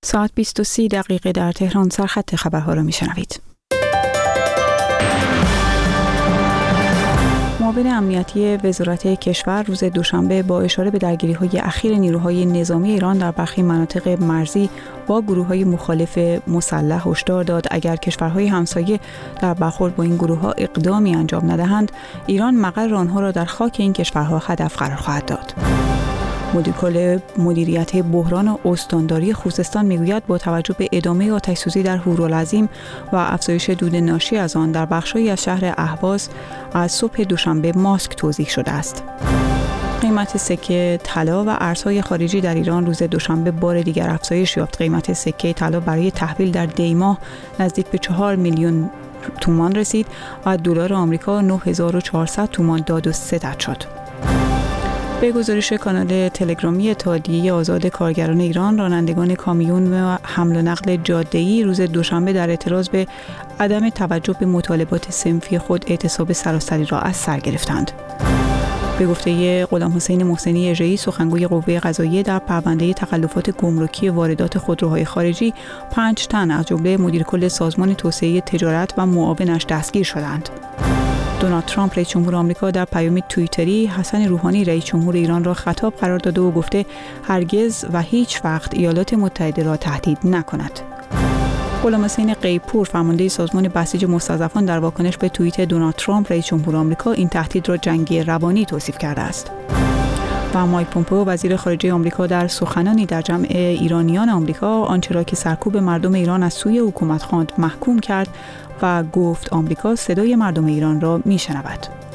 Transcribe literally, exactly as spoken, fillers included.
ساعت بیست و سی دقیقه در تهران. سرخط خبرها را میشنوید. معاون امنیتی وزارت کشور روز دوشنبه با اشاره به درگیری‌های اخیر نیروهای نظامی ایران در برخی مناطق مرزی با گروه‌های مخالف مسلح هشدار داد اگر کشورهای همسایه در برخورد با این گروه‌ها اقدامی انجام ندهند، ایران مقر آنها را در خاک این کشورها هدف قرار خواهد داد. مدیر کل مدیریت بحران استانداری خوزستان میگوید با توجه به ادامه آتش‌سوزی در هورالعظیم و افزایش دود ناشی از آن در بخش‌هایی از شهر اهواز از صبح دوشنبه ماسک توزیع شده است. قیمت سکه طلا و ارزهای خارجی در ایران روز دوشنبه بار دیگر افزایش یافت. قیمت سکه طلا برای تحویل در دیماه نزدیک به چهار میلیون تومان رسید و دلار آمریکا نه هزار و چهارصد تومان داد و ستد شد. به گزارش کانال تلگرامی اتحادیه آزاد کارگران ایران، رانندگان کامیون و حمل و نقل جاده‌ای روز دوشنبه در اعتراض به عدم توجه به مطالبات صنفی خود اعتصاب سراسری را از سر گرفتند. به گفته غلام حسین محسنی اژه‌ای، سخنگوی قوه قضاییه، در پرونده تخلفات گمرکی واردات خودروهای خارجی پنج تن از جمله مدیر کل سازمان توسعه تجارت و معاونش دستگیر شدند. دونالد ترامپ رئیس جمهور آمریکا در پیام توییتری حسن روحانی رئیس جمهور ایران را خطاب قرار داده و گفته هرگز و هیچ وقت ایالات متحده را تهدید نکند. غلام حسین قیپور، فرمانده سازمان بسیج مستضعفان، در واکنش به توییت دونالد ترامپ رئیس جمهور آمریکا این تهدید را جنگی روانی توصیف کرده است. و مایک پومپئو وزیر خارجه آمریکا در سخنانی در جمع ایرانیان آمریکا آنچه را که سرکوب مردم ایران از سوی حکومت خواند محکوم کرد و گفت آمریکا صدای مردم ایران را میشنود.